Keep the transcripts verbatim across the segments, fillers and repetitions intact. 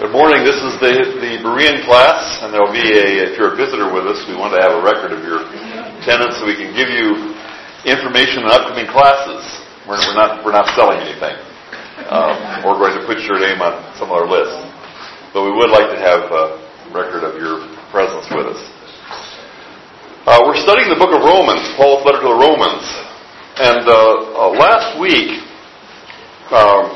Good morning. This is the, the Berean class, and there will be a, if you're a visitor with us, we want to have a record of your attendance so we can give you information on upcoming classes. We're, we're not we're not selling anything. Um, we're going to put your name on some of our list. But we would like to have a record of your presence with us. Uh, we're studying the book of Romans, Paul's letter to the Romans. And uh, uh, last week, um,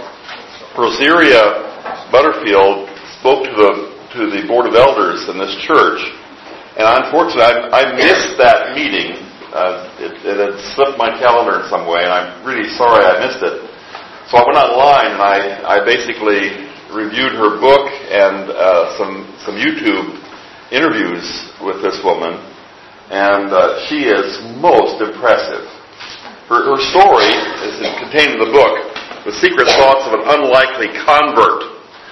Rosaria Butterfield spoke to the to the board of elders in this church, and unfortunately, I, I missed that meeting. Uh, it, it had slipped my calendar in some way, and I'm really sorry I missed it. So I went online and I, I basically reviewed her book and uh, some some YouTube interviews with this woman, and uh, she is most impressive. Her, her story is contained in the book, The Secret Thoughts of an Unlikely Convert.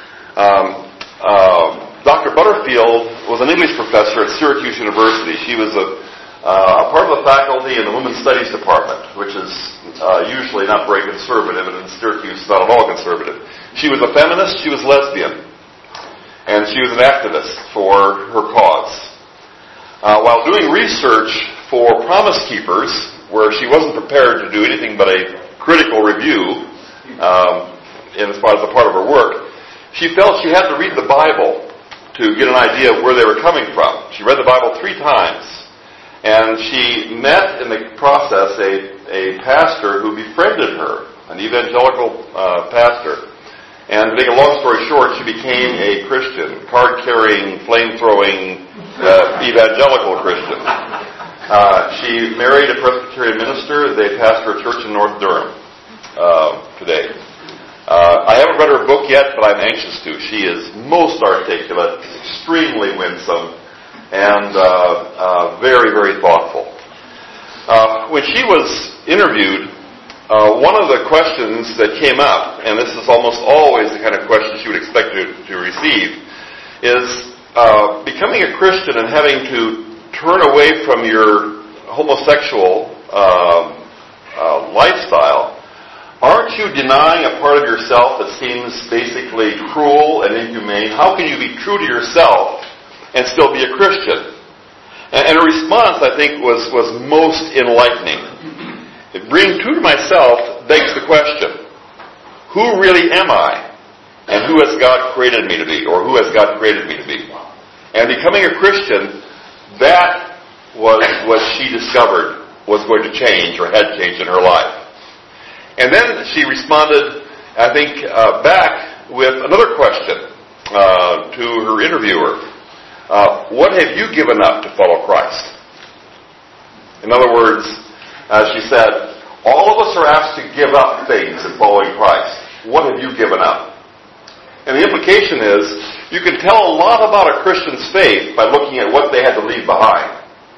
Um, uh, Doctor Butterfield was an English professor at Syracuse University. She was a, uh, a part of the faculty in the Women's Studies Department, which is uh, usually not very conservative, and in Syracuse not at all conservative. She was a feminist, she was lesbian, and she was an activist for her cause. Uh, while doing research for Promise Keepers, where she wasn't prepared to do anything but a critical review um, in as far as a part of her work, she felt she had to read the Bible to get an idea of where they were coming from. She read the Bible three times, and she met in the process a, a pastor who befriended her, an evangelical uh, pastor. And to make a long story short, she became a Christian, card-carrying, flame-throwing, uh, evangelical Christian. Uh, she married a Presbyterian minister. They pastor a church in North Durham uh, today. Uh, I haven't read her book yet, but I'm anxious to. She is most articulate, extremely winsome, and uh, uh, very, very thoughtful. Uh, when she was interviewed, uh, one of the questions that came up, and this is almost always the kind of question she would expect to, to receive, is uh, becoming a Christian and having to turn away from your homosexual uh, uh, lifestyle. Aren't you denying a part of yourself that seems basically cruel and inhumane? How can you be true to yourself and still be a Christian? And, and her response, I think, was, was most enlightening. Being true to myself begs the question, who really am I? And who has God created me to be? Or who has God created me to be? And becoming a Christian, that was what she discovered was going to change or had changed in her life. And then she responded, I think, uh, back with another question uh, to her interviewer. Uh, what have you given up to follow Christ? In other words, uh, she said, all of us are asked to give up things in following Christ. What have you given up? And the implication is, you can tell a lot about a Christian's faith by looking at what they had to leave behind.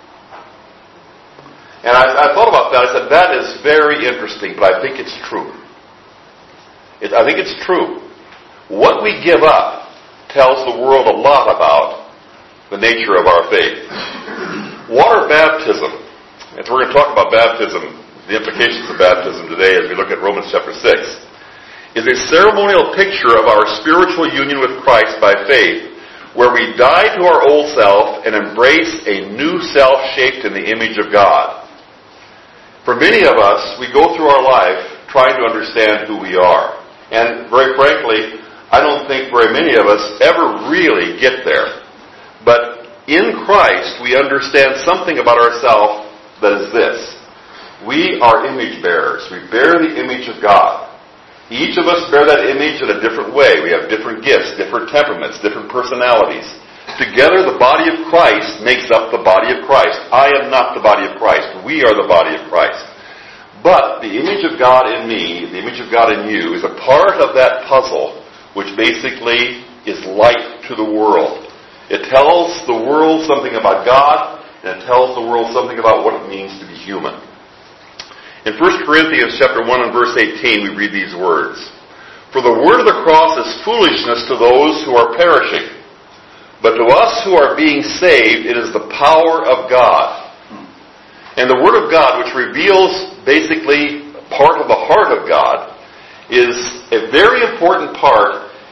And I, I thought about that. I said, that is very interesting, but I think it's true. It, I think it's true. What we give up tells the world a lot about the nature of our faith. Water baptism, and so we're going to talk about baptism, the implications of baptism today as we look at Romans chapter six, is a ceremonial picture of our spiritual union with Christ by faith, where we die to our old self and embrace a new self shaped in the image of God. For many of us, we go through our life trying to understand who we are. And very frankly, I don't think very many of us ever really get there. But in Christ, we understand something about ourselves that is this. We are image bearers. We bear the image of God. Each of us bear that image in a different way. We have different gifts, different temperaments, different personalities. Together, the body of Christ makes up the body of Christ. I am not the body of Christ. We are the body of Christ. But the image of God in me, the image of God in you, is a part of that puzzle which basically is light to the world. It tells the world something about God, and it tells the world something about what it means to be human. In First Corinthians chapter one and verse eighteen, we read these words. For the word of the cross is foolishness to those who are perishing. But to us who are being saved, it is the power of God. And the Word of God, which reveals basically part of the heart of God, is a very important part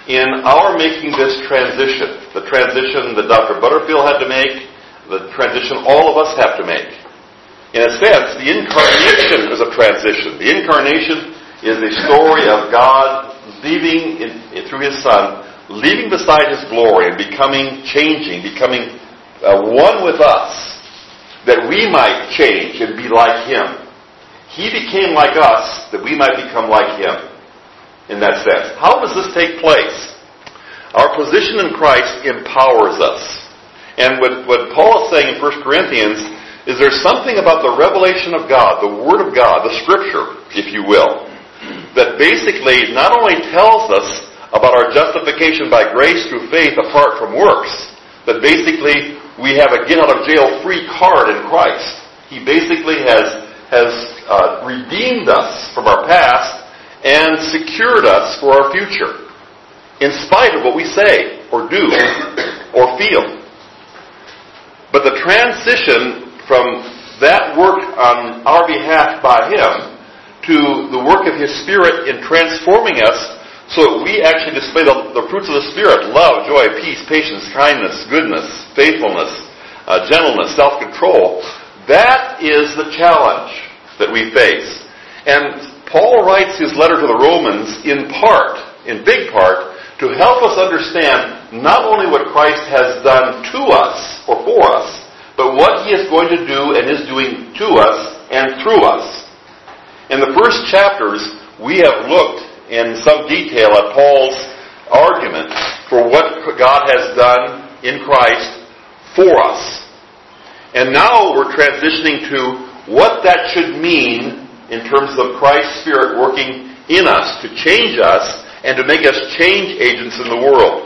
in our making this transition, the transition that Doctor Butterfield had to make, the transition all of us have to make. In a sense, the incarnation is a transition. The incarnation is a story of God leaving in, in, through His Son, leaving beside His glory and becoming, changing, becoming uh, one with us, that we might change and be like Him. He became like us, that we might become like Him, in that sense. How does this take place? Our position in Christ empowers us. And what, what Paul is saying in First Corinthians is there's something about the revelation of God, the Word of God, the Scripture, if you will, that basically not only tells us about our justification by grace through faith apart from works, but basically we have a get-out-of-jail-free card in Christ. He basically has, has uh, redeemed us from our past and secured us for our future, in spite of what we say or do or feel. But the transition from that work on our behalf by Him to the work of His Spirit in transforming us so that we actually display the, the fruits of the Spirit, love, joy, peace, patience, kindness, goodness, faithfulness, uh, gentleness, self-control, that is the challenge that we face. And Paul writes his letter to the Romans in part, in big part, to help us understand not only what Christ has done to us or for us, but what He is going to do and is doing to us and through us. In the first chapters, we have looked in some detail at Paul's argument for what God has done in Christ for us. And now we're transitioning to what that should mean in terms of Christ's Spirit working in us to change us and to make us change agents in the world.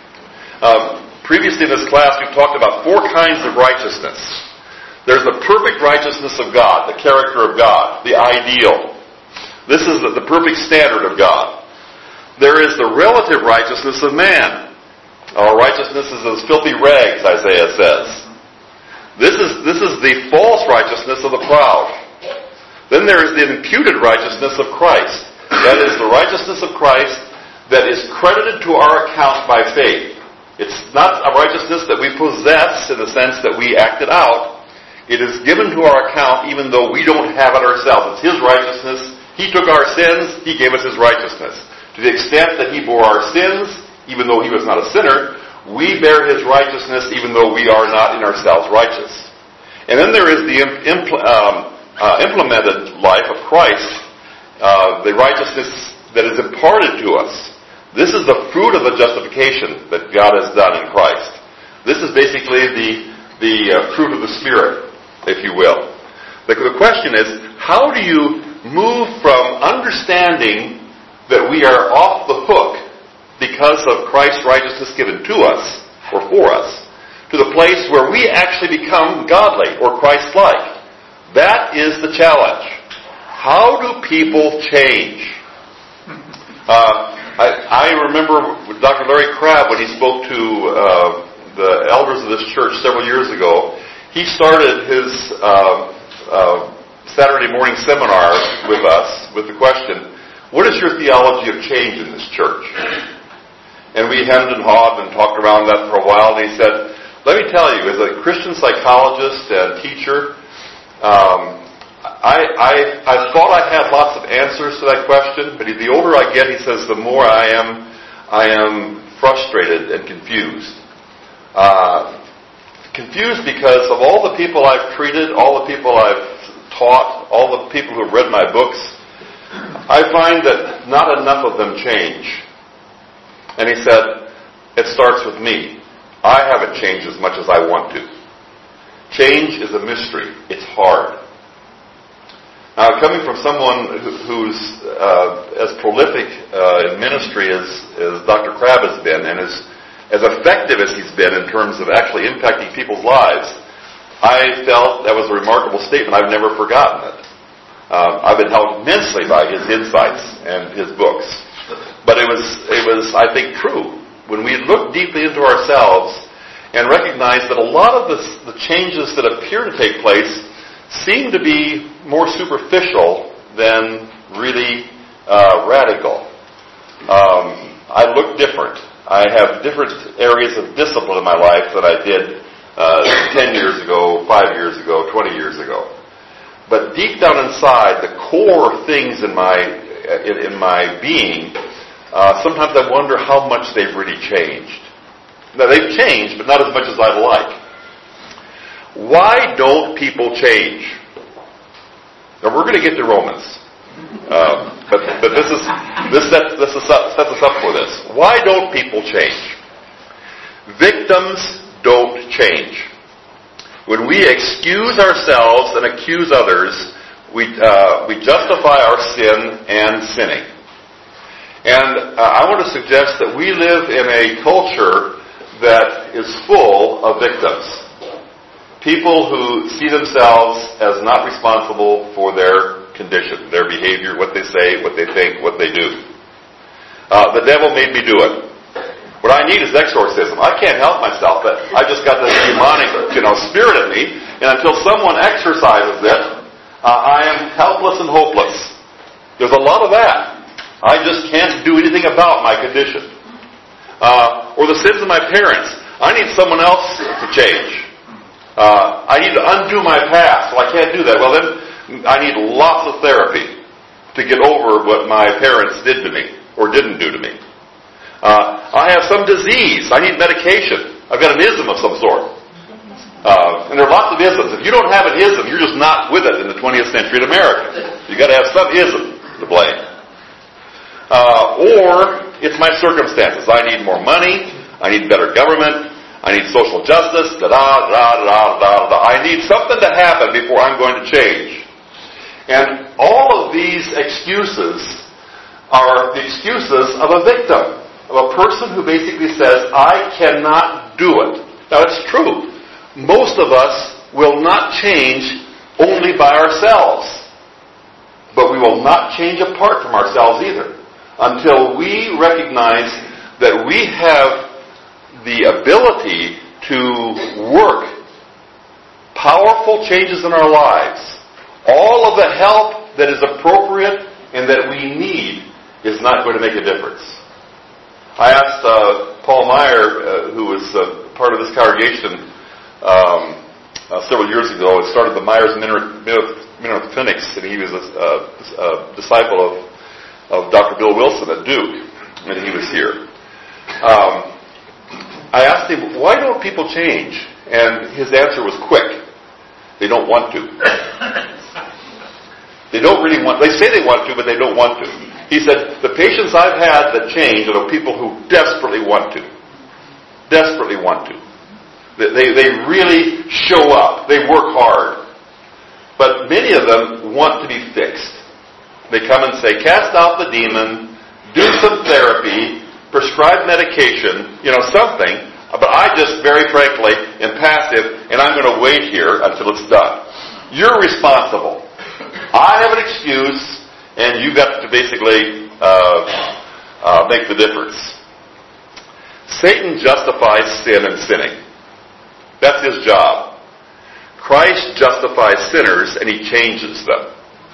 Um, previously in this class, we've talked about four kinds of righteousness. There's the perfect righteousness of God, the character of God, the ideal. This is the, the perfect standard of God. There is the relative righteousness of man. Our righteousness is as filthy rags, Isaiah says. This is, this is the false righteousness of the proud. Then there is the imputed righteousness of Christ. That is the righteousness of Christ that is credited to our account by faith. It's not a righteousness that we possess in the sense that we act it out. It is given to our account even though we don't have it ourselves. It's His righteousness. He took our sins. He gave us His righteousness. To the extent that He bore our sins, even though He was not a sinner, we bear His righteousness even though we are not in ourselves righteous. And then there is the impl- um, uh, implemented life of Christ, uh, the righteousness that is imparted to us. This is the fruit of the justification that God has done in Christ. This is basically the, the uh, fruit of the Spirit, if you will. The, the question is, how do you move from understanding that we are off the hook because of Christ's righteousness given to us, or for us, to the place where we actually become godly or Christ-like? That is the challenge. How do people change? Uh, I, I remember Doctor Larry Crabb, when he spoke to uh, the elders of this church several years ago, he started his uh, uh, Saturday morning seminar with us with the question, what is your theology of change in this church? And we hemmed and hawed and talked around that for a while, and he said, let me tell you, as a Christian psychologist and teacher, um, I, I, I thought I had lots of answers to that question, but the older I get, he says, the more I am, I am frustrated and confused. Uh, confused because of all the people I've treated, all the people I've taught, all the people who have read my books, I find that not enough of them change. And he said, it starts with me. I haven't changed as much as I want to. Change is a mystery. It's hard. Now, coming from someone who's uh, as prolific uh, in ministry as, as Doctor Crabb has been, and as, as effective as he's been in terms of actually impacting people's lives, I felt that was a remarkable statement. I've never forgotten it. Um, I've been helped immensely by his insights and his books. But it was, it was, I think, true. When we look deeply into ourselves and recognize that a lot of the, the changes that appear to take place seem to be more superficial than really uh, radical. Um, I look different. I have different areas of discipline in my life that I did uh, ten years ago, five years ago, twenty years ago. But deep down inside, the core things in my in, in my being, uh, sometimes I wonder how much they've really changed. Now, they've changed, but not as much as I'd like. Why don't people change? Now, we're going to get to Romans. Um, but, but this is this sets, this is, sets us up for this. Why don't people change? Victims don't change. When we excuse ourselves and accuse others, we uh, we justify our sin and sinning. And uh, I want to suggest that we live in a culture that is full of victims. People who see themselves as not responsible for their condition, their behavior, what they say, what they think, what they do. Uh, the devil made me do it. What I need is exorcism. I can't help myself. But I just got this demonic, you know, spirit in me, and until someone exorcises it, uh, I am helpless and hopeless. There's a lot of that. I just can't do anything about my condition. Uh, or the sins of my parents. I need someone else to change. Uh, I need to undo my past. Well, I can't do that. Well, then I need lots of therapy to get over what my parents did to me or didn't do to me. Uh, I have some disease. I need medication. I've got an ism of some sort. Uh, and there are lots of isms. If you don't have an ism, you're just not with it in the twentieth century in America. You've got to have some ism to blame. Uh, or it's my circumstances. I need more money. I need better government. I need social justice. Da da da da da da. I need something to happen before I'm going to change. And all of these excuses are the excuses of a victim, of a person who basically says, I cannot do it. Now, it's true. Most of us will not change only by ourselves. But we will not change apart from ourselves either until we recognize that we have the ability to work powerful changes in our lives. All of the help that is appropriate and that we need is not going to make a difference. I asked uh, Paul Meyer, uh, who was uh, part of this congregation um, uh, several years ago, and started the Myers Mineral Clinics, and he was a, a, a disciple of, of Doctor Bill Wilson at Duke, and he was here. Um, I asked him, why don't people change? And his answer was quick. They don't want to. They don't really want, they say they want to, but they don't want to. He said, the patients I've had that change are the people who desperately want to. Desperately want to. They, they really show up. They work hard. But many of them want to be fixed. They come and say, cast out the demon, do some therapy, prescribe medication, you know, something, but I just, very frankly, am passive, and I'm going to wait here until it's done. You're responsible. I have an excuse, and you've got to basically uh, uh, make the difference. Satan justifies sin and sinning. That's his job. Christ justifies sinners, and he changes them.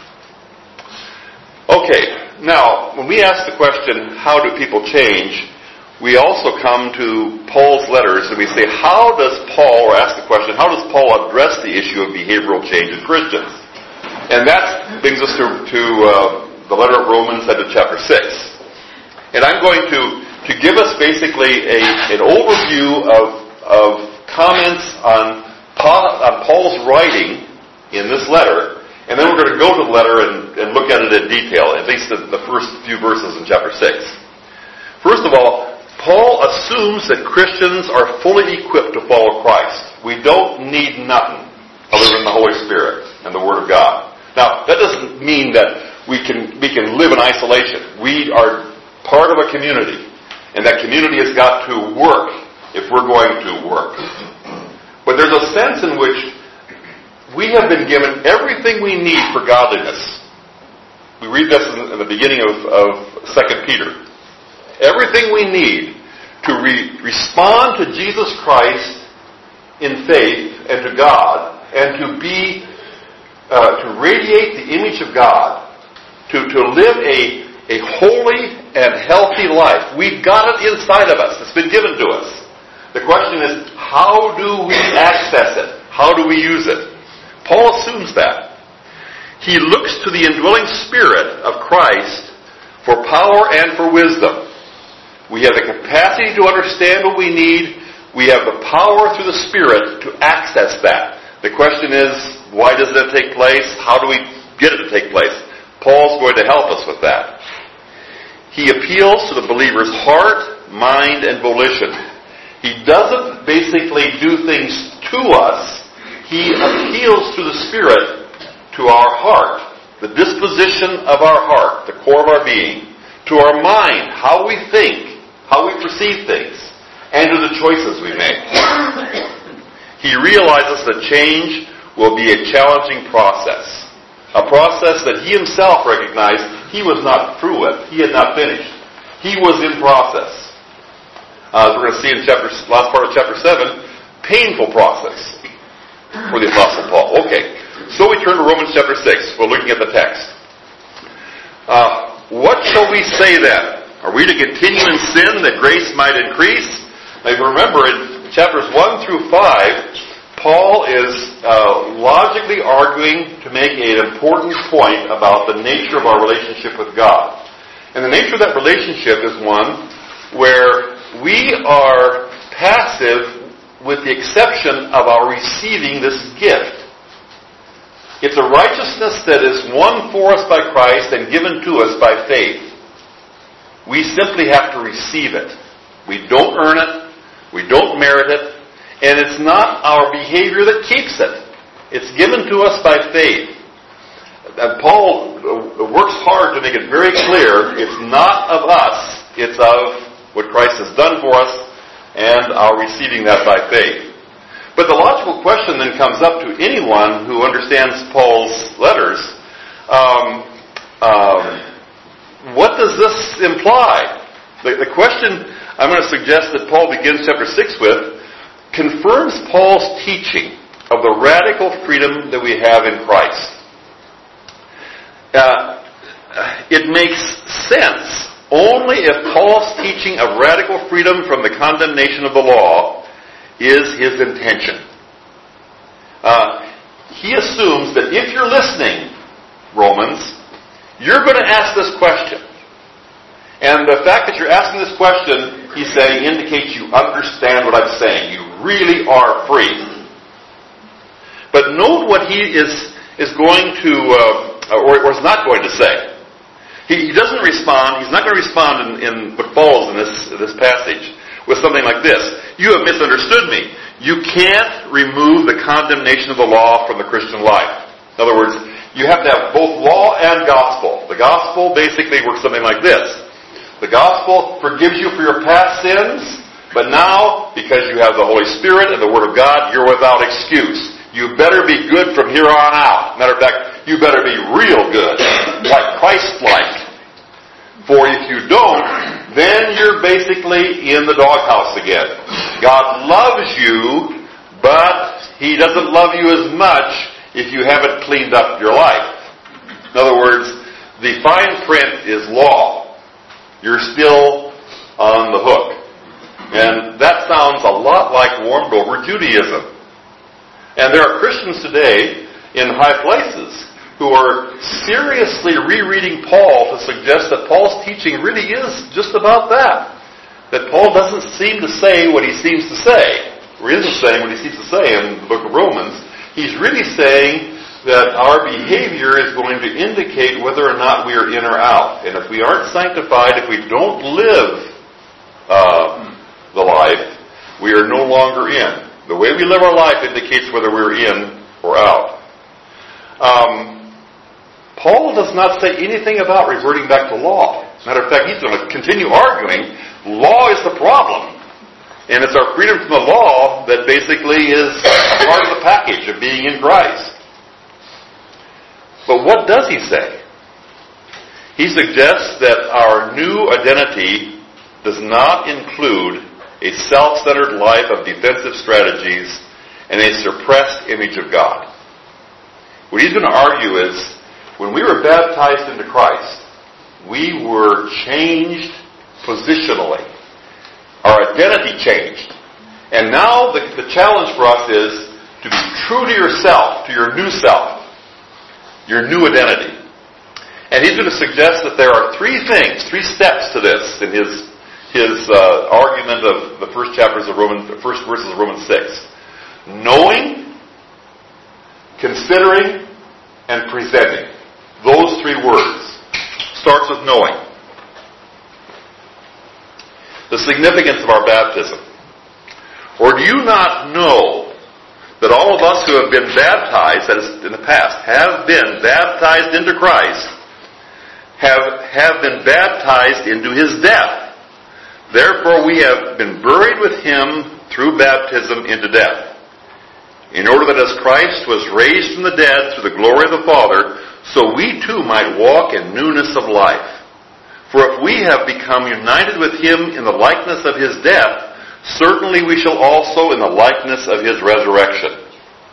Okay, now, when we ask the question, how do people change, we also come to Paul's letters, and we say, how does Paul, or ask the question, how does Paul address the issue of behavioral change in Christians? And that brings us to, to uh, the letter of Romans and to chapter six. And I'm going to, to give us basically a, an overview of, of comments on, Paul, on Paul's writing in this letter, and then we're going to go to the letter and, and look at it in detail, at least the, the first few verses in chapter six. First of all, Paul assumes that Christians are fully equipped to follow Christ. We don't need nothing other than the Holy Spirit and the Word of God. Now, that doesn't mean that we can we can live in isolation. We are part of a community, and that community has got to work if we're going to work. But there's a sense in which we have been given everything we need for godliness. We read this in the beginning of, of Second Peter. Everything we need to re- respond to Jesus Christ in faith and to God, and to be Uh, to radiate the image of God, to, to live a, a holy and healthy life. We've got it inside of us. It's been given to us. The question is, how do we access it? How do we use it? Paul assumes that. He looks to the indwelling Spirit of Christ for power and for wisdom. We have the capacity to understand what we need. We have the power through the Spirit to access that. The question is, why does that take place? How do we get it to take place? Paul's going to help us with that. He appeals to the believer's heart, mind, and volition. He doesn't basically do things to us. He appeals to the Spirit, to our heart, the disposition of our heart, the core of our being, to our mind, how we think, how we perceive things, and to the choices we make. He realizes that change will be a challenging process, a process that he himself recognized he was not through with. He had not finished. He was in process. Uh, as we're going to see in chapter, last part of chapter seven, painful process for the Apostle Paul. Okay, so we turn to Romans chapter six. We're looking at the text. Uh, what shall we say then? Are we to continue in sin that grace might increase? Now, remember, in chapters one through five, Paul is uh, logically arguing to make an important point about the nature of our relationship with God. And the nature of that relationship is one where we are passive with the exception of our receiving this gift. It's a righteousness that is won for us by Christ and given to us by faith. We simply have to receive it. We don't earn it. We don't merit it. And it's not our behavior that keeps it. It's given to us by faith. And Paul works hard to make it very clear it's not of us. It's of what Christ has done for us and our receiving that by faith. But the logical question then comes up to anyone who understands Paul's letters. Um, um, what does this imply? The, the question I'm going to suggest that Paul begins chapter six with confirms Paul's teaching of the radical freedom that we have in Christ. Uh, it makes sense only if Paul's teaching of radical freedom from the condemnation of the law is his intention. Uh, he assumes that if you're listening, Romans, you're going to ask this question. And the fact that you're asking this question, he's saying, indicates you understand what I'm saying. You really are free. But note what he is, is going to, uh, or, or is not going to say. He, he doesn't respond, he's not going to respond in, in what follows in this, this passage with something like this. You have misunderstood me. You can't remove the condemnation of the law from the Christian life. In other words, you have to have both law and gospel. The gospel basically works something like this. The gospel forgives you for your past sins, but now, because you have the Holy Spirit and the Word of God, you're without excuse. You better be good from here on out. Matter of fact, you better be real good, like Christ-like. For if you don't, then you're basically in the doghouse again. God loves you, but He doesn't love you as much if you haven't cleaned up your life. In other words, the fine print is law. You're still on the hook. And that sounds a lot like warmed over Judaism. And there are Christians today in high places who are seriously rereading Paul to suggest that Paul's teaching really is just about that. That Paul doesn't seem to say what he seems to say, or isn't saying what he seems to say in the book of Romans. He's really saying that our behavior is going to indicate whether or not we are in or out. And if we aren't sanctified, if we don't live uh, the life, we are no longer in. The way we live our life indicates whether we're in or out. Um, Paul does not say anything about reverting back to law. Matter of fact, he's going to continue arguing, law is the problem. And it's our freedom from the law that basically is part of the package of being in Christ. But what does he say? He suggests that our new identity does not include a self-centered life of defensive strategies and a suppressed image of God. What he's going to argue is, when we were baptized into Christ, We were changed positionally. Our identity changed. And now the, the challenge for us is to be true to yourself, to your new self, your new identity. And he's going to suggest that there are three things, three steps to this in his his uh, argument of the first chapters of Romans, the first verses of Romans six. Knowing, considering, and presenting. Those three words. Starts with knowing. The significance of our baptism. Or do you not know that all of us who have been baptized, that is in the past, have been baptized into Christ, have, have been baptized into His death? Therefore we have been buried with Him through baptism into death, in order that as Christ was raised from the dead through the glory of the Father, so we too might walk in newness of life. For if we have become united with Him in the likeness of His death, certainly we shall also in the likeness of His resurrection.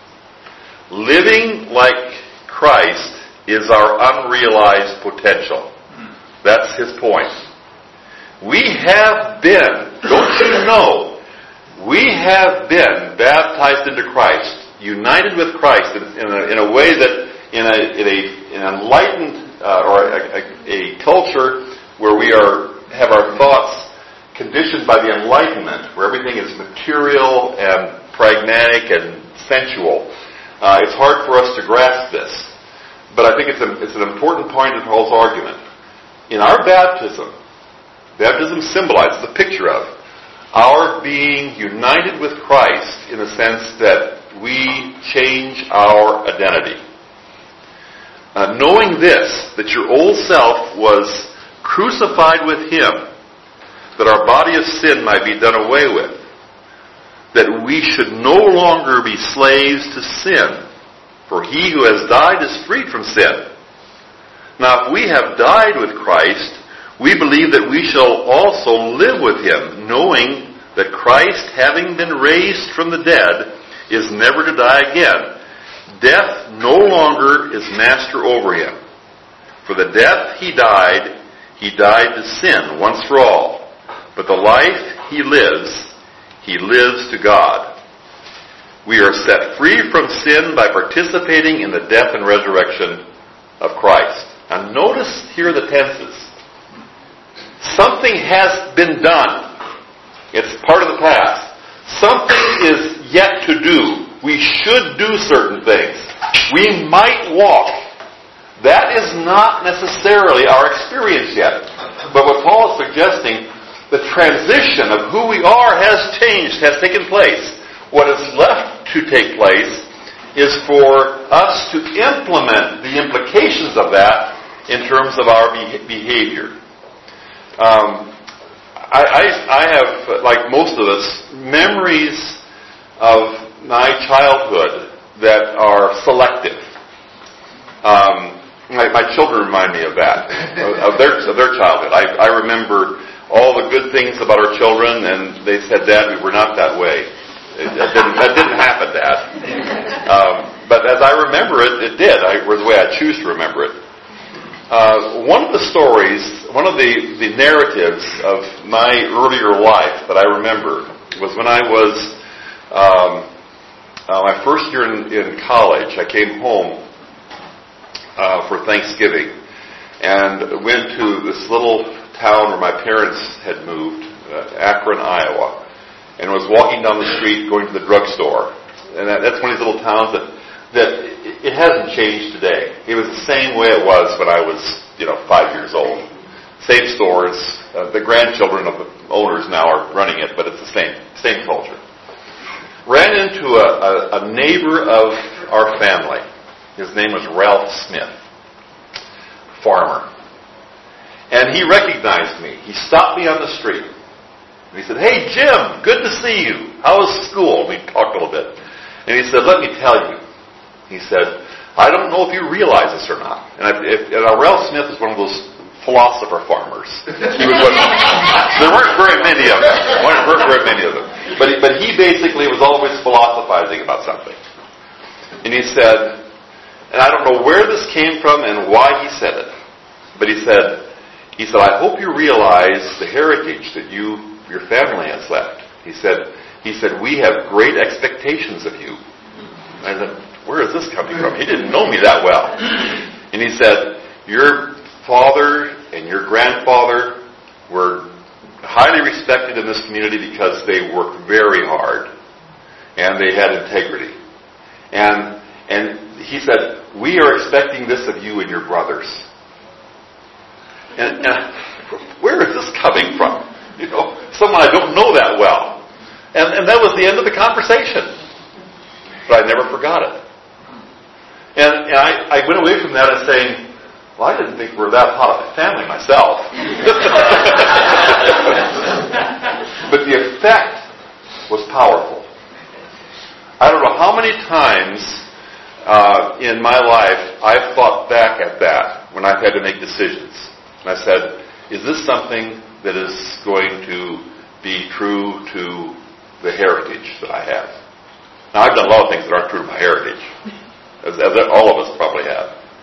Living like Christ is our unrealized potential. That's his point. We have been, don't you know, we have been baptized into Christ, united with Christ in, in, a, in a way that, in a, in a in an enlightened uh, or a, a, a culture where we are have our thoughts conditioned by the Enlightenment, where everything is material and pragmatic and sensual. Uh, it's hard for us to grasp this, but I think it's, a, it's an important point in Paul's argument. In our baptism, baptism symbolizes a picture of our being united with Christ in the sense that we change our identity. Uh, knowing this, that your old self was crucified with Him, that our body of sin might be done away with, that we should no longer be slaves to sin, for he who has died is freed from sin. Now if we have died with Christ, we believe that we shall also live with Him, knowing that Christ, having been raised from the dead, is never to die again. Death no longer is master over Him. For the death He died, He died to sin once for all. But the life He lives, He lives to God. We are set free from sin by participating in the death and resurrection of Christ. Now notice here the tenses. Something has been done. It's part of the past. Something is yet to do. We should do certain things. We might walk. That is not necessarily our experience yet. But what Paul is suggesting, the transition of who we are has changed, has taken place. What is left to take place is for us to implement the implications of that in terms of our behavior. Um, I, I, I have, like most of us, memories of my childhood that are selective. Um, my, my children remind me of that, of, of their of their childhood. I, I remember all the good things about our children, and they said, "Dad, we were not that way. It, that didn't that didn't happen, Dad." Um, but as I remember it, it did. I, it was the way I choose to remember it. Uh, one of the stories, one of the, the narratives of my earlier life that I remember was when I was um, uh, my first year in, in college. I came home uh, for Thanksgiving and went to this little town where my parents had moved, uh, Akron, Iowa, and was walking down the street going to the drugstore. And that, that's one of these little towns that that it hasn't changed today. It was the same way it was when I was, you know, five years old. Same stores. Uh, the grandchildren of the owners now are running it, but it's the same same culture. Ran into a, a, a neighbor of our family. His name was Ralph Smith, farmer. And he recognized me. He stopped me on the street. And he said, "Hey, Jim, good to see you. How was school?" We talked a little bit. And he said, "Let me tell you." He said, "I don't know if you realize this or not." And, I, if, and Ralph Smith is one of those philosopher farmers. He was one, there weren't very many of them. There weren't very many of them. But he, but he basically was always philosophizing about something. And he said, and I don't know where this came from and why he said it, but he said, he said, I hope you realize the heritage that you, your family has left. He said, he said, we have great expectations of you. I said, where is this coming from? He didn't know me that well. And he said, your father and your grandfather were highly respected in this community because they worked very hard and they had integrity. And and he said, we are expecting this of you and your brothers. And, and where is this coming from? You know, someone I don't know that well. And, and that was the end of the conversation. But I never forgot it. And, and I, I went away from that and saying, well, I didn't think we were that hot of a family myself. But the effect was powerful. I don't know how many times uh, in my life I've thought back at that when I've had to make decisions. And I said, is this something that is going to be true to the heritage that I have? Now, I've done a lot of things that aren't true to my heritage, as, as all of us probably have.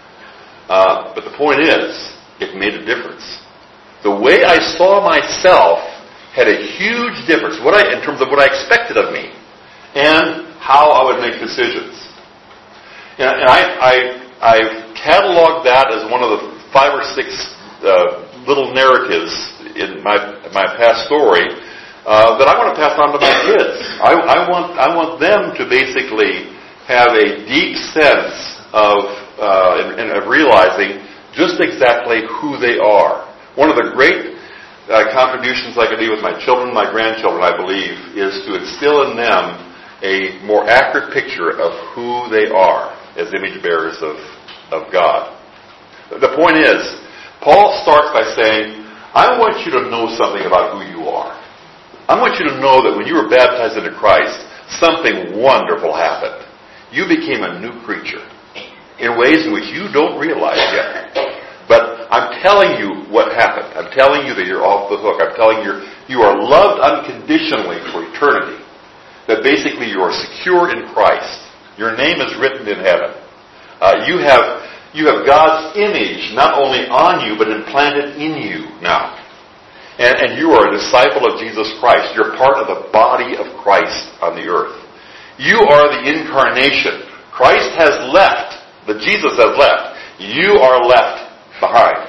Uh, but the point is, it made a difference. The way I saw myself had a huge difference what I, in terms of what I expected of me and how I would make decisions. And, and I, I, I've cataloged that as one of the five or six uh, little narratives in my my past story uh, that I want to pass on to my kids. I, I want I want them to basically have a deep sense of uh, and, and of realizing just exactly who they are. One of the great uh, contributions I can do with my children, my grandchildren, I believe, is to instill in them a more accurate picture of who they are as image bearers of, of God. The point is, Paul starts by saying, I want you to know something about who you are. I want you to know that when you were baptized into Christ, something wonderful happened. You became a new creature in ways in which you don't realize yet. But I'm telling you what happened. I'm telling you that you're off the hook. I'm telling you you are loved unconditionally for eternity. That basically you are secure in Christ. Your name is written in heaven. Uh, you have you have God's image not only on you, but implanted in you now. And, and you are a disciple of Jesus Christ. You're part of the body of Christ on the earth. You are the incarnation. Christ has left. The Jesus has left. You are left behind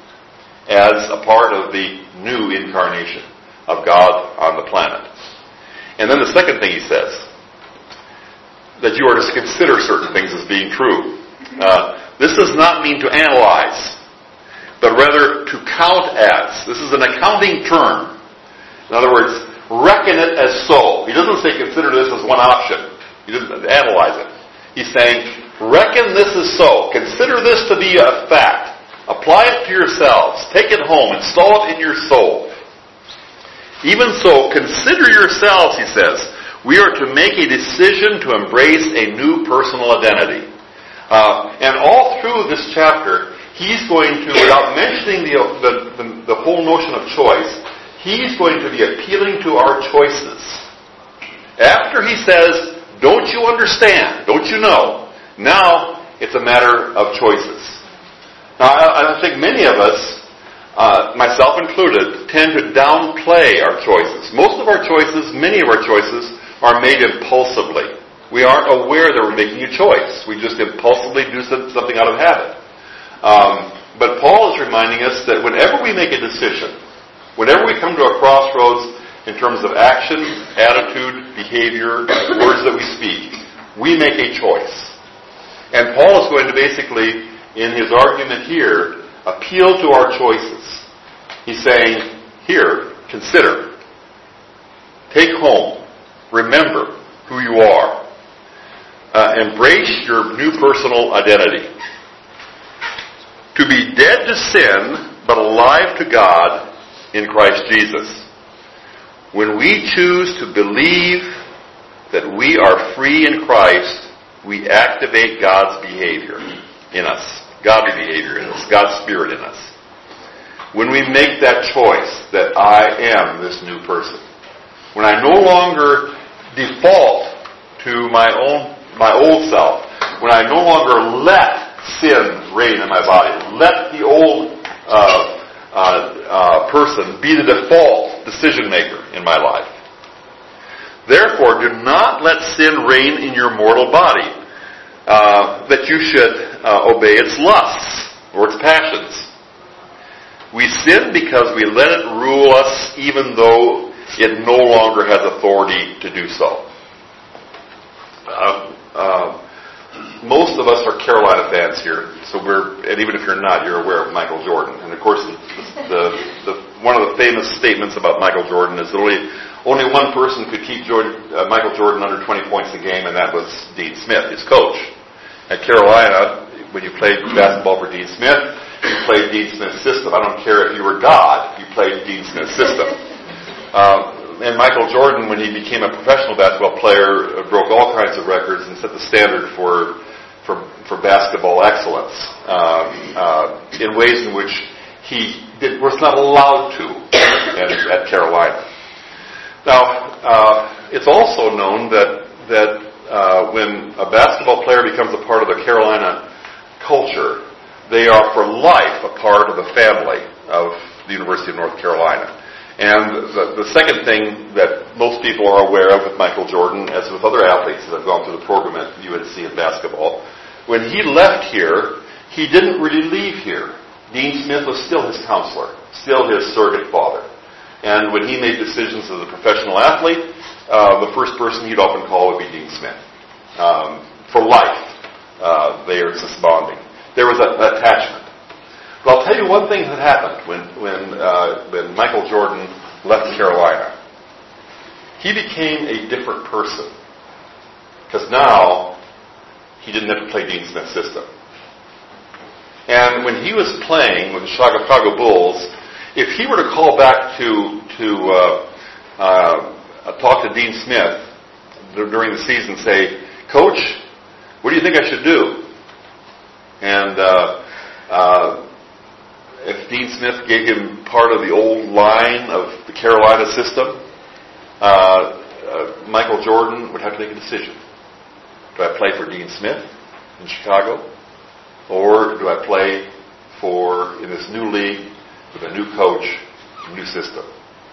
as a part of the new incarnation of God on the planet. And then the second thing he says, that you are to consider certain things as being true. Uh, this does not mean to analyze, but rather to count as. This is an accounting term. In other words, reckon it as so. He doesn't say consider this as one option. He doesn't analyze it. He's saying, reckon this as so. Consider this to be a fact. Apply it to yourselves. Take it home. Install it in your soul. Even so, consider yourselves, he says. We are to make a decision to embrace a new personal identity. Uh, and all through this chapter, he's going to, without mentioning the, the, the, the whole notion of choice, he's going to be appealing to our choices. After he says, don't you understand? Don't you know? Now, it's a matter of choices. Now, I, I think many of us, Uh, myself included, tend to downplay our choices. Most of our choices, many of our choices, are made impulsively. We aren't aware that we're making a choice. We just impulsively do something out of habit. Um, but Paul is reminding us that whenever we make a decision, whenever we come to a crossroads in terms of action, attitude, behavior, words that we speak, we make a choice. And Paul is going to basically, in his argument here, appeal to our choices. He's saying, here, consider. Take home. Remember who you are. Uh, embrace your new personal identity. To be dead to sin, but alive to God in Christ Jesus. When we choose to believe that we are free in Christ, we activate God's behavior in us. Godly behavior in us. God's Spirit in us. When we make that choice that I am this new person. When I no longer default to my own, my old self. When I no longer let sin reign in my body. Let the old uh, uh, uh, person be the default decision maker in my life. Therefore, do not let sin reign in your mortal body, uh, that you should uh, obey its lusts or its passions. We sin because we let it rule us even though it no longer has authority to do so. Uh, uh, most of us are Carolina fans here, so we're, and even if you're not, you're aware of Michael Jordan. And of course, the, the, the, one of the famous statements about Michael Jordan is that only, only one person could keep Jordan, uh, Michael Jordan under twenty points a game, and that was Dean Smith, his coach. At Carolina, when you played basketball for Dean Smith, you played Dean Smith's system. I don't care if you were God, you played Dean Smith's system. Uh, And Michael Jordan, when he became a professional basketball player, uh, broke all kinds of records and set the standard for for, for basketball excellence um, uh, in ways in which he did, was not allowed to at, at Carolina. Now, uh, it's also known that that uh, when a basketball player becomes a part of the Carolina culture, they are for life a part of the family of the University of North Carolina. And the, the second thing that most people are aware of with Michael Jordan, as with other athletes that have gone through the program at U N C in basketball, when he left here, he didn't really leave here. Dean Smith was still his counselor, still his surrogate father. And when he made decisions as a professional athlete, uh, the first person he'd often call would be Dean Smith. Um, for life, uh, they are just bonding. There was an attachment. But I'll tell you one thing that happened when when uh, when Michael Jordan left Carolina. He became a different person because now he didn't have to play Dean Smith's system. And when he was playing with the Chicago Bulls, if he were to call back to to uh, uh, talk to Dean Smith during the season, say, "Coach, what do you think I should do?" And uh, uh, if Dean Smith gave him part of the old line of the Carolina system, uh, uh, Michael Jordan would have to make a decision. Do I play for Dean Smith in Chicago? Or do I play for, in this new league, with a new coach, a new system?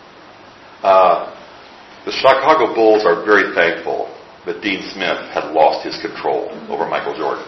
Uh, the Chicago Bulls are very thankful that Dean Smith had lost his control over Michael Jordan.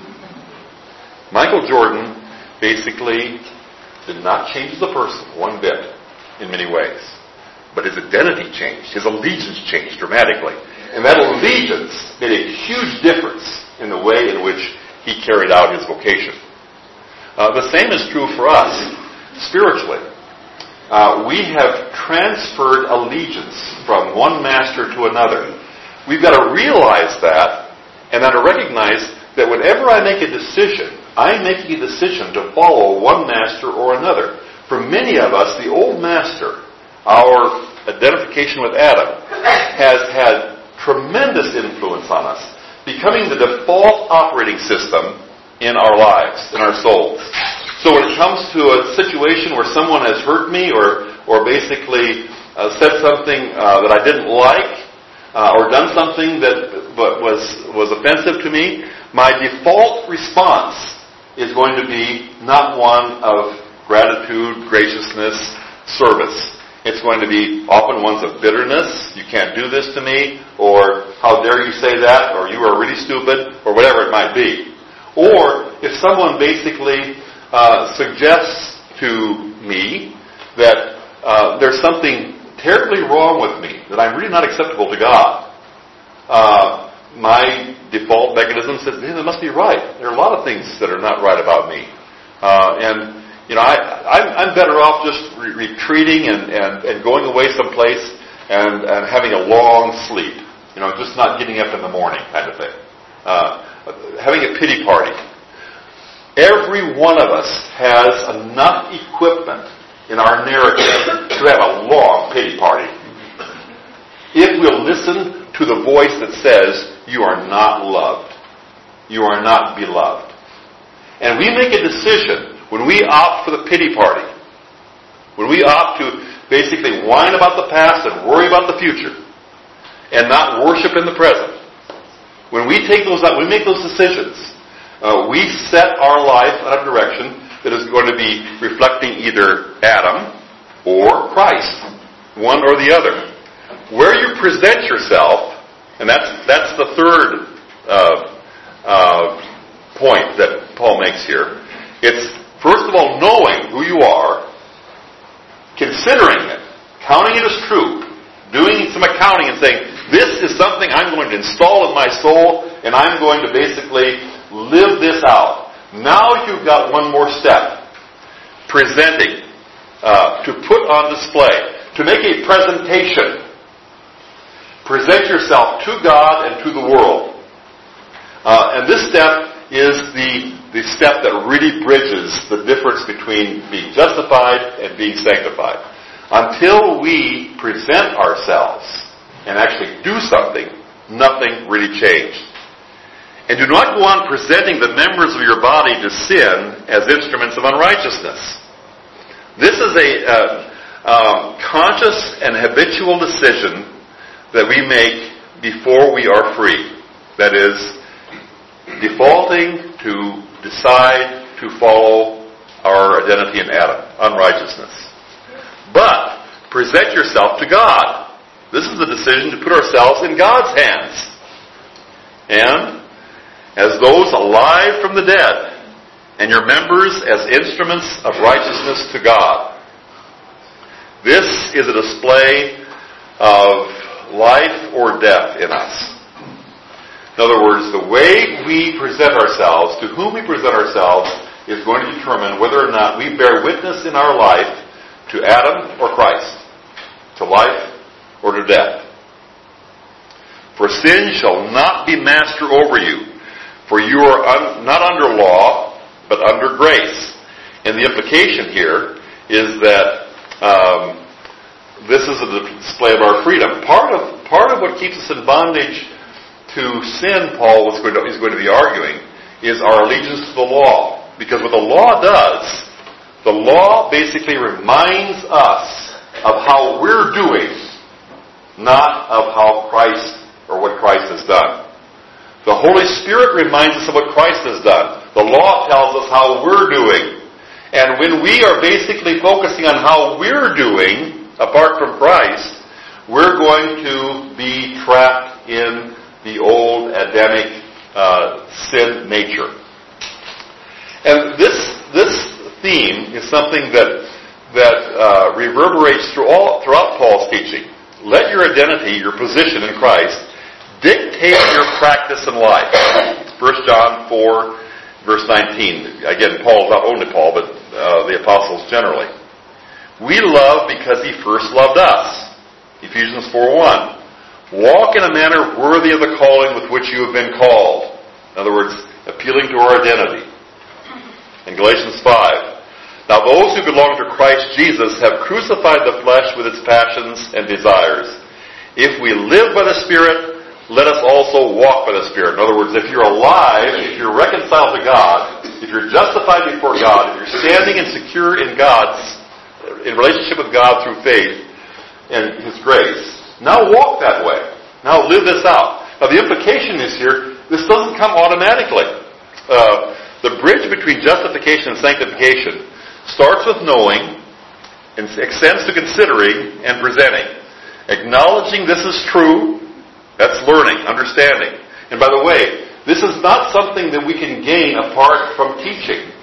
Michael Jordan basically did not change as a person one bit in many ways. But his identity changed. His allegiance changed dramatically. And that allegiance made a huge difference in the way in which he carried out his vocation. Uh, the same is true for us spiritually. Uh, we have transferred allegiance from one master to another. We've got to realize that and then to recognize that whenever I make a decision, I'm making a decision to follow one master or another. For many of us, the old master, our identification with Adam, has had tremendous influence on us, becoming the default operating system in our lives, in our souls. So when it comes to a situation where someone has hurt me or or basically uh, said something uh, that I didn't like uh, or done something that was was offensive to me, my default response is going to be not one of gratitude, graciousness, service. It's going to be often ones of bitterness. You can't do this to me, or how dare you say that, or you are really stupid, or whatever it might be. Or if someone basically uh, suggests to me that uh, there's something terribly wrong with me, that I'm really not acceptable to God, uh, my default mechanism says, hey, that must be right. There are a lot of things that are not right about me. Uh, and, you know, I, I'm, I'm better off just re- retreating and, and, and going away someplace and, and having a long sleep. You know, just not getting up in the morning kind of thing. Uh, having a pity party. Every one of us has enough equipment in our narrative to have a long pity party. If we'll listen to the voice that says, you are not loved. You are not beloved. And we make a decision when we opt for the pity party, when we opt to basically whine about the past and worry about the future and not worship in the present. When we take those, we make those decisions, uh, we set our life in a direction that is going to be reflecting either Adam or Christ, one or the other. Where you present yourself, and that's that's the third uh, uh, point that Paul makes here. It's, first of all, knowing who you are, considering it, counting it as true, doing some accounting and saying, this is something I'm going to install in my soul, and I'm going to basically live this out. Now you've got one more step. Presenting. Uh, to put on display. To make a presentation. Present yourself to God and to the world. Uh, and this step is the, the step that really bridges the difference between being justified and being sanctified. Until we present ourselves and actually do something, nothing really changed. And do not go on presenting the members of your body to sin as instruments of unrighteousness. This is a uh, um, conscious and habitual decision that we make before we are free. That is, defaulting to decide to follow our identity in Adam, unrighteousness. But present yourself to God. This is a decision to put ourselves in God's hands. And as those alive from the dead, and your members as instruments of righteousness to God. This is a display of life or death in us. In other words, the way we present ourselves, to whom we present ourselves, is going to determine whether or not we bear witness in our life to Adam or Christ, to life or to death. For sin shall not be master over you, for you are un- not under law, but under grace. And the implication here is that um, this is a display of our freedom. Part of part of what keeps us in bondage to sin, Paul was going to, is going to be arguing, is our allegiance to the law. Because what the law does, the law basically reminds us of how we're doing, not of how Christ or what Christ has done. The Holy Spirit reminds us of what Christ has done. The law tells us how we're doing. And when we are basically focusing on how we're doing, apart from Christ, we're going to be trapped in the old Adamic uh, sin nature. And this this theme is something that that uh, reverberates through all, throughout Paul's teaching. Let your identity, your position in Christ, dictate your practice in life. First John four, verse nineteen. Again, Paul, not only Paul, but uh, the apostles generally. We love because he first loved us. Ephesians four one. Walk in a manner worthy of the calling with which you have been called. In other words, appealing to our identity. In Galatians five. Now those who belong to Christ Jesus have crucified the flesh with its passions and desires. If we live by the Spirit, let us also walk by the Spirit. In other words, if you're alive, if you're reconciled to God, if you're justified before God, if you're standing and secure in God's, in relationship with God through faith and His grace, now walk that way. Now live this out. Now the implication is here, this doesn't come automatically. Uh, the bridge between justification and sanctification starts with knowing and extends to considering and presenting. Acknowledging this is true. That's learning, understanding. And by the way, this is not something that we can gain apart from teaching.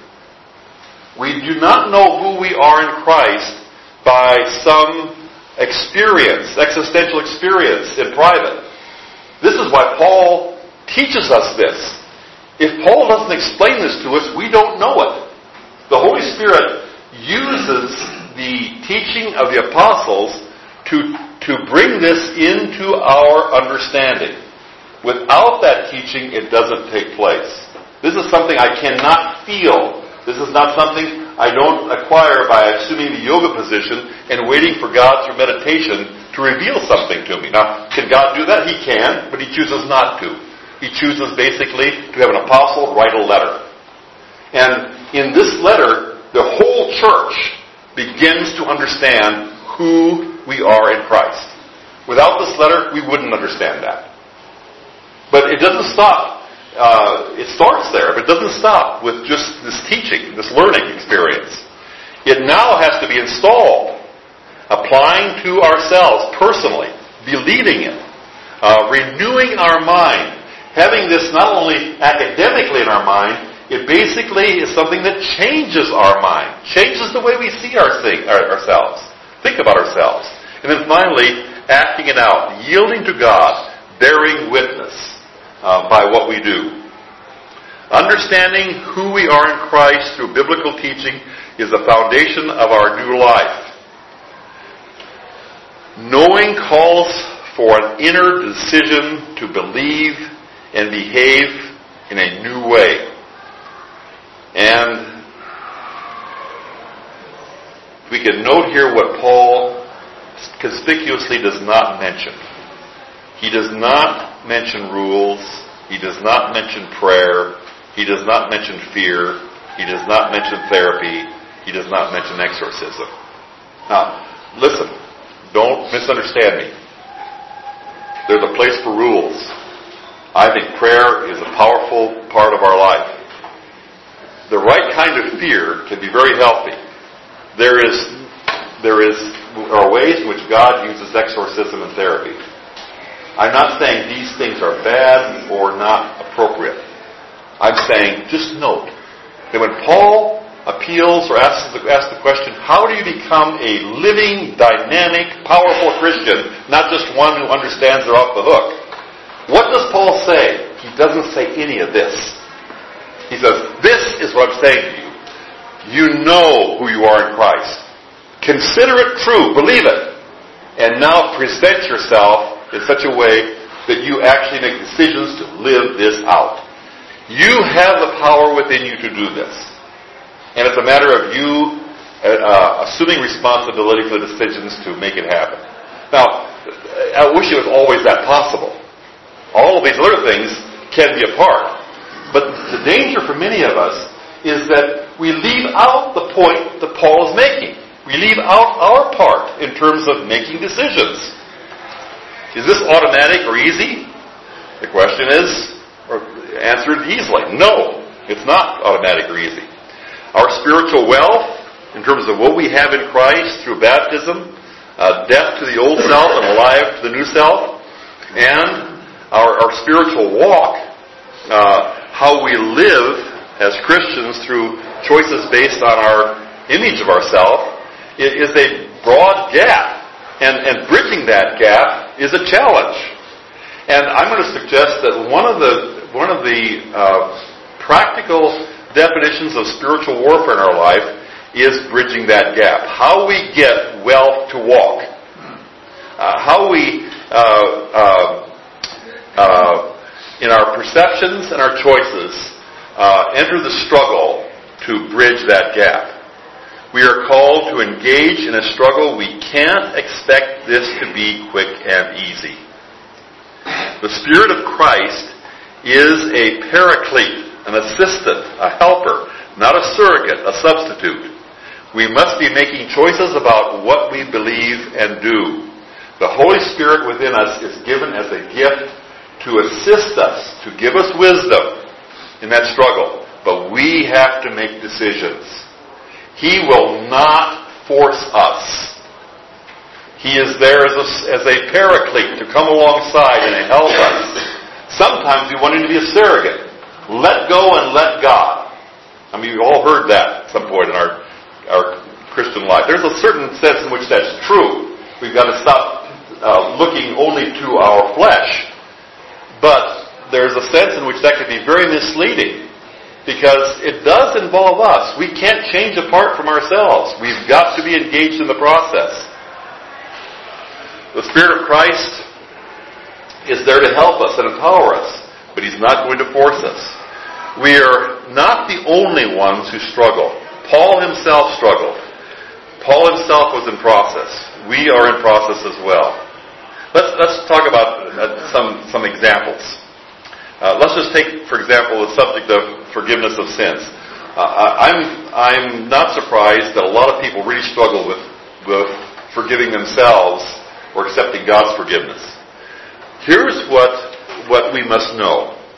We do not know who we are in Christ by some experience, existential experience in private. This is why Paul teaches us this. If Paul doesn't explain this to us, we don't know it. The Holy Spirit uses the teaching of the apostles to to bring this into our understanding. Without that teaching, it doesn't take place. This is something I cannot feel. This is not something I don't acquire by assuming the yoga position and waiting for God through meditation to reveal something to me. Now, can God do that? He can, but He chooses not to. He chooses basically to have an apostle write a letter. And in this letter, the whole church begins to understand who we are in Christ. Without this letter, we wouldn't understand that. But it doesn't stop uh, it starts there, but it doesn't stop with just this teaching, this learning experience. It now has to be installed, applying to ourselves personally, believing it, uh, renewing our mind, having this not only academically in our mind, it basically is something that changes our mind, changes the way we see our thing, our, ourselves, think about ourselves. And then finally, acting it out, yielding to God, bearing witness uh, by what we do. Understanding who we are in Christ through biblical teaching is the foundation of our new life. Knowing calls for an inner decision to believe and behave in a new way. And we can note here what Paul conspicuously does not mention. He does not mention rules. He does not mention prayer. He does not mention fear. He does not mention therapy. He does not mention exorcism. Now, listen. Don't misunderstand me. There's a place for rules. I think prayer is a powerful part of our life. The right kind of fear can be very healthy. There is, there is, are ways in which God uses exorcism and therapy. I'm not saying these things are bad or not appropriate. I'm saying, just note that when Paul appeals or asks the, asks the question, how do you become a living, dynamic, powerful Christian, not just one who understands they're off the hook? What does Paul say? He doesn't say any of this. He says, this is what I'm saying to you. You know who you are in Christ. Consider it true. Believe it. And now present yourself in such a way that you actually make decisions to live this out. You have the power within you to do this. And it's a matter of you uh, assuming responsibility for the decisions to make it happen. Now, I wish it was always that possible. All of these other things can be a part. But the danger for many of us is that we leave out the point that Paul is making. We leave out our part in terms of making decisions. Is this automatic or easy? The question is or answered easily. No, it's not automatic or easy. Our spiritual wealth, in terms of what we have in Christ through baptism, uh, death to the old self and alive to the new self, and our, our spiritual walk, uh, how we live as Christians through choices based on our image of ourselves, is a broad gap. And, and bridging that gap is a challenge. And I'm going to suggest that one of the, one of the uh, practical definitions of spiritual warfare in our life is bridging that gap. How we get wealth to walk. Uh, how we, uh, uh, uh, in our perceptions and our choices, uh, enter the struggle to bridge that gap. We are called to engage in a struggle. We can't expect this to be quick and easy. The Spirit of Christ is a paraclete, an assistant, a helper, not a surrogate, a substitute. We must be making choices about what we believe and do. The Holy Spirit within us is given as a gift to assist us, to give us wisdom in that struggle. But we have to make decisions. He will not force us. He is there as a, as a paraclete to come alongside and help us. Sometimes we want him to be a surrogate. Let go and let God. I mean, we've all heard that at some point in our, our Christian life. There's a certain sense in which that's true. We've got to stop uh, looking only to our flesh. But there's a sense in which that can be very misleading, because it does involve us. We can't change apart from ourselves. We've got to be engaged in the process. The Spirit of Christ is there to help us and empower us, but He's not going to force us. We are not the only ones who struggle. Paul himself struggled. Paul himself was in process. We are in process as well. Let's let's talk about uh, some some examples. Uh, let's just take, for example, the subject of forgiveness of sins. Uh, I'm I'm not surprised that a lot of people really struggle with with forgiving themselves or accepting God's forgiveness. Here's what what we must know.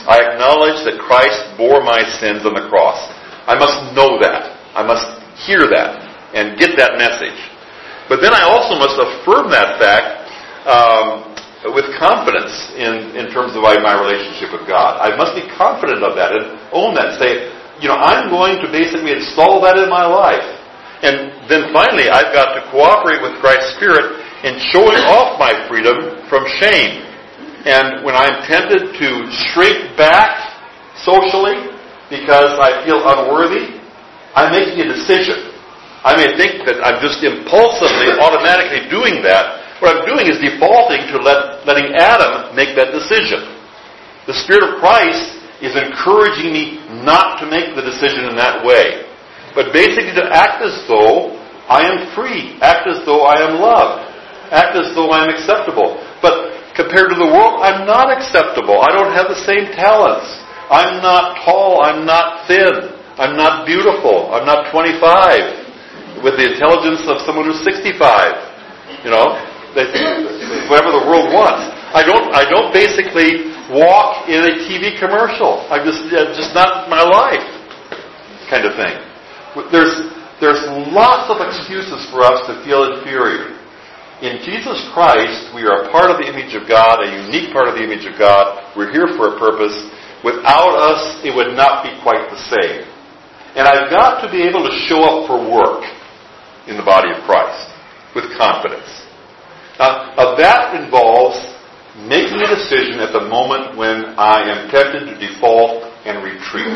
I acknowledge that Christ bore my sins on the cross. I must know that. I must hear that and get that message. But then I also must affirm that fact um, with confidence in, in terms of my, my relationship with God. I must be confident of that and own that. Say, you know, I'm going to basically install that in my life. And then finally, I've got to cooperate with Christ's Spirit in showing off my freedom from shame. And when I'm tempted to shrink back socially because I feel unworthy, I'm making a decision. I may think that I'm just impulsively, automatically doing that. What I'm doing is defaulting to let, letting Adam make that decision. The Spirit of Christ is encouraging me not to make the decision in that way. But basically to act as though I am free. Act as though I am loved. Act as though I am acceptable. But compared to the world, I'm not acceptable. I don't have the same talents. I'm not tall. I'm not thin. I'm not beautiful. I'm not twenty-five with the intelligence of someone who's sixty-five. You know, whatever the world wants. I don't. I don't basically walk in a T V commercial. I'm just uh, just not my life, kind of thing. There's there's lots of excuses for us to feel inferior. In Jesus Christ, we are a part of the image of God, a unique part of the image of God. We're here for a purpose. Without us, it would not be quite the same. And I've got to be able to show up for work in the body of Christ with confidence. Now, uh, that involves making a decision at the moment when I am tempted to default and retreat.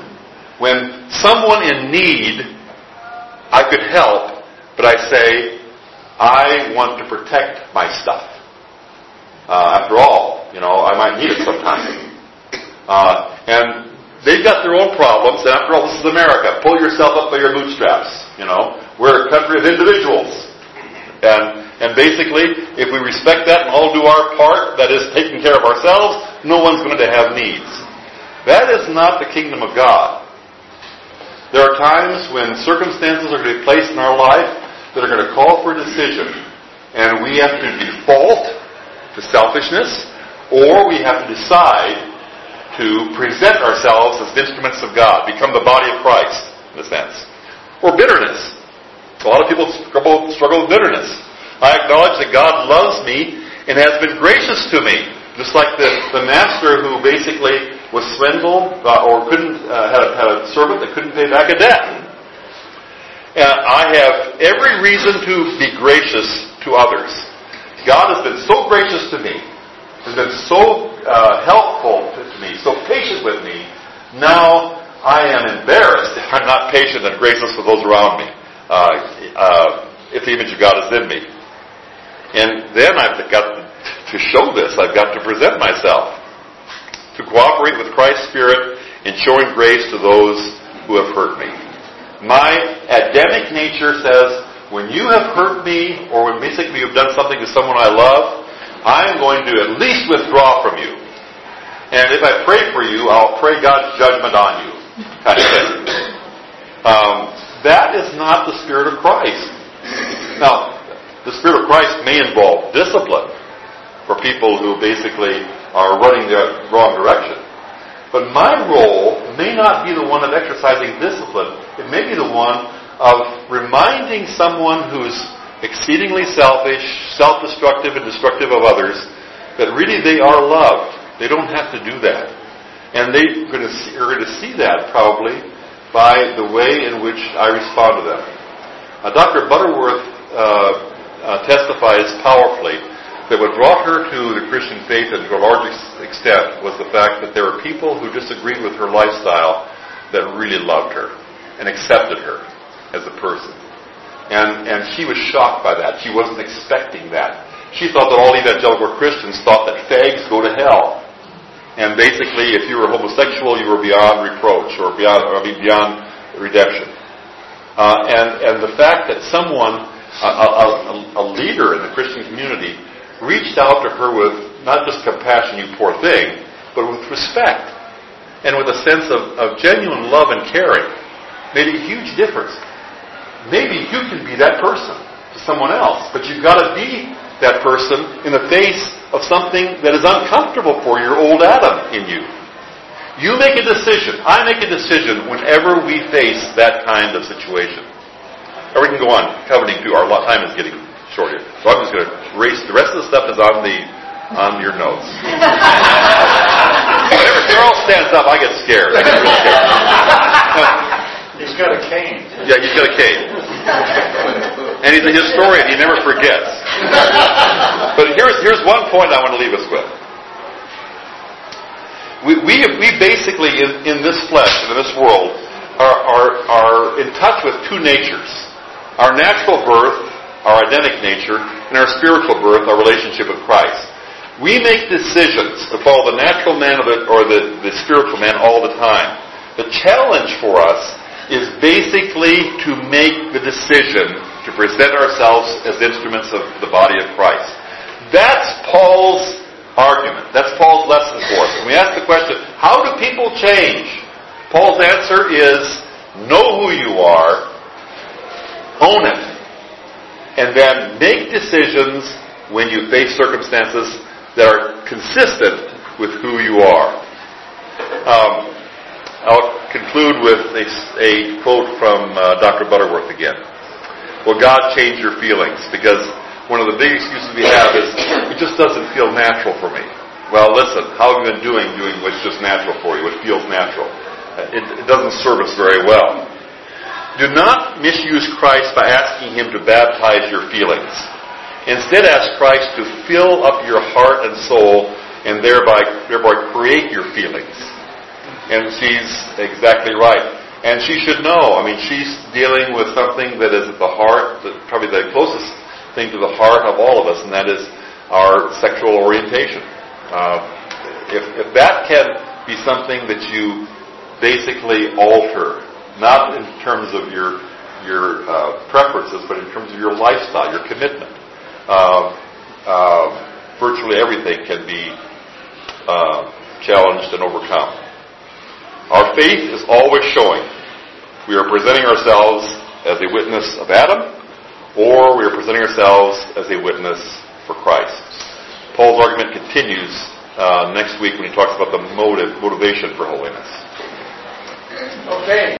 When someone in need, I could help, but I say, I want to protect my stuff. Uh, after all, you know, I might need it sometime. Uh, and they've got their own problems, and after all, this is America. Pull yourself up by your bootstraps, you know. We're a country of individuals. And and basically, if we respect that and all do our part, that is taking care of ourselves, no one's going to have needs. That is not the kingdom of God. There are times when circumstances are going to be placed in our life that are going to call for a decision. And we have to default to selfishness, or we have to decide to present ourselves as instruments of God, become the body of Christ, in a sense. Or bitterness. A lot of people struggle, struggle with bitterness. I acknowledge that God loves me and has been gracious to me. Just like the, the master who basically was swindled uh, or couldn't uh, had, a, had a servant that couldn't pay back a debt. And I have every reason to be gracious to others. God has been so gracious to me, has been so uh, helpful to me, so patient with me. Now I am embarrassed if I'm not patient and gracious with those around me, uh, uh, if the image of God is in me. And then I've got to show this. I've got to present myself, to cooperate with Christ's Spirit in showing grace to those who have hurt me. My Adamic nature says, when you have hurt me, or when basically you've done something to someone I love, I am going to at least withdraw from you. And if I pray for you, I'll pray God's judgment on you, kind of thing. Um, that is not the Spirit of Christ. Now, the Spirit of Christ may involve discipline for people who basically are running the wrong direction. But my role may not be the one of exercising discipline. It may be the one of reminding someone who's exceedingly selfish, self-destructive, and destructive of others that really they are loved. They don't have to do that. And they are going to see, are going to see that probably by the way in which I respond to them. Uh, Doctor Butterworth uh, uh, testifies powerfully that what brought her to the Christian faith, and to a large extent, was the fact that there were people who disagreed with her lifestyle that really loved her and accepted her as a person. And and she was shocked by that. She wasn't expecting that. She thought that all evangelical Christians thought that fags go to hell. And basically, if you were homosexual, you were beyond reproach or beyond or beyond redemption. Uh, and and the fact that someone, a, a, a leader in the Christian community, reached out to her with not just compassion, you poor thing, but with respect and with a sense of, of genuine love and caring, made a huge difference. Maybe you can be that person to someone else, but you've got to be that person in the face of something that is uncomfortable for your old Adam in you. You make a decision. I make a decision whenever we face that kind of situation. Or we can go on coveting too. Our time is getting short here. So I'm just going to erase. The rest of the stuff is on the on your notes. Whenever Charles stands up, I get scared. I get really scared. He's got a cane. Yeah, he's got a cane. And he's a historian. He never forgets. But here's here's one point I want to leave us with. We we, we basically, in, in this flesh and in this world, are, are, are in touch with two natures. Our natural birth, our Adamic nature, and our spiritual birth, our relationship with Christ. We make decisions to follow the natural man or the, or the, the spiritual man all the time. The challenge for us is basically to make the decision to present ourselves as instruments of the body of Christ. That's Paul's argument. That's Paul's lesson for us. And we ask the question, how do people change? Paul's answer is, know who you are, own it, and then make decisions when you face circumstances that are consistent with who you are. Um, I'll conclude with a, a quote from uh, Doctor Butterworth again. Will God change your feelings? Because one of the big excuses we have is, it just doesn't feel natural for me. Well, listen, how have you been doing doing what's just natural for you, what feels natural? It, it doesn't serve us very well. Do not misuse Christ by asking Him to baptize your feelings. Instead, ask Christ to fill up your heart and soul and thereby, thereby create your feelings. And she's exactly right. And she should know. I mean, she's dealing with something that is at the heart, probably the closest thing to the heart of all of us, and that is our sexual orientation. Uh, if, if that can be something that you basically alter, not in terms of your your uh, preferences, but in terms of your lifestyle, your commitment, uh, uh, virtually everything can be uh, challenged and overcome. Our faith is always showing. We are presenting ourselves as a witness of Adam, or we are presenting ourselves as a witness for Christ. Paul's argument continues uh, next week when he talks about the motive, motivation for holiness. Okay.